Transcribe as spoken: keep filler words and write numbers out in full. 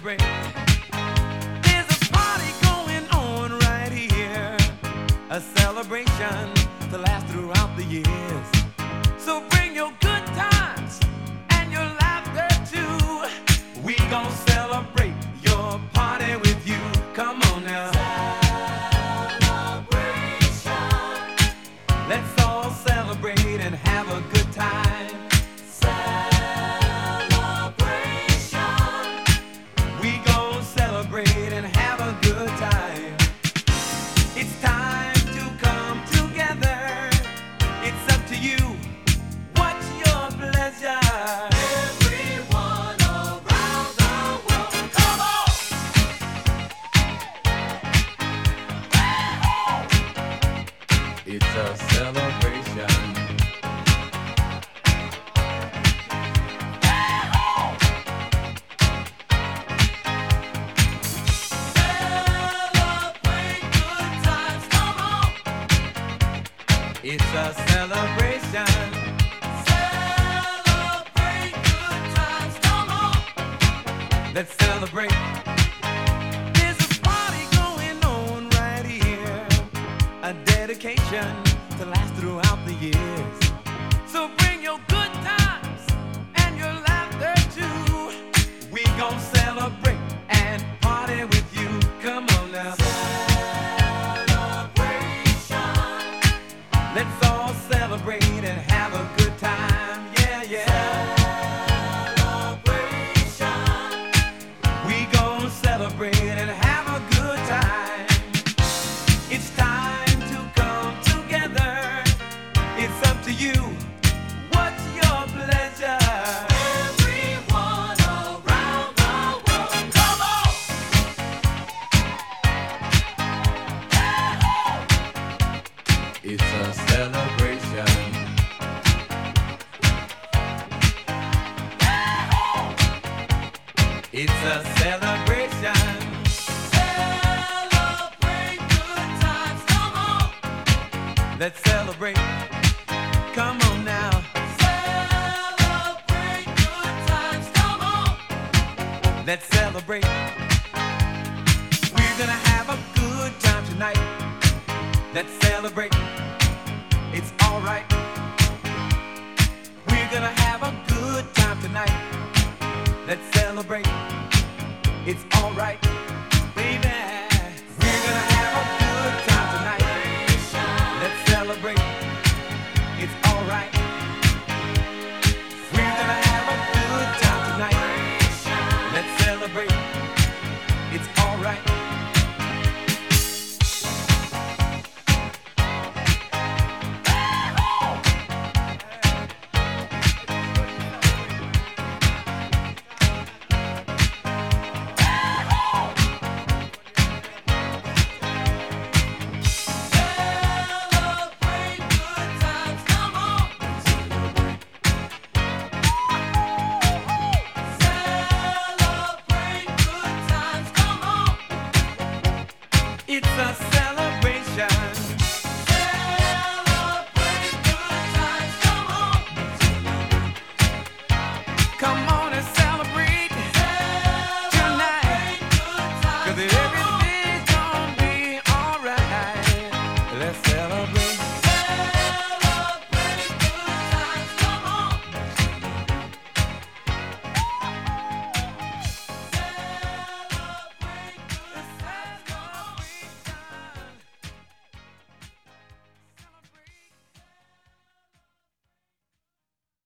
celebrate. There's a party going on right here, a celebration to last throughout the years. So bring your good times and your laughter too. We gon' celebrate your party with you. Come on now. Celebration. Let's all celebrate and have a good time. And have a good time. It's time to come together. It's up to you. What's your pleasure? Everyone around the world, come on! It's a celebration. It's a celebration. Celebrate good times, come on. Let's celebrate. There's a party going on right here, a dedication to last throughout the years. So bring your good times and your laughter too. We gon' celebrate and party with you. Come on now. Let's all celebrate and have a good time, yeah, yeah. Celebration. We gon' celebrate and have a good time. It's time to come together. It's up to you. What's your pleasure? Everyone around the world, come on! It's a celebration. It's a celebration. Celebrate good times, come on. Let's celebrate. Come on now. Celebrate good times, come on. Let's celebrate. We're gonna have a good time tonight. Let's celebrate. It's alright. We're gonna have a good time tonight. Let's celebrate. It's alright, baby. We're gonna have a good time tonight. Let's celebrate. It's alright. We're gonna have a good time tonight. Let's celebrate. It's alright. It's a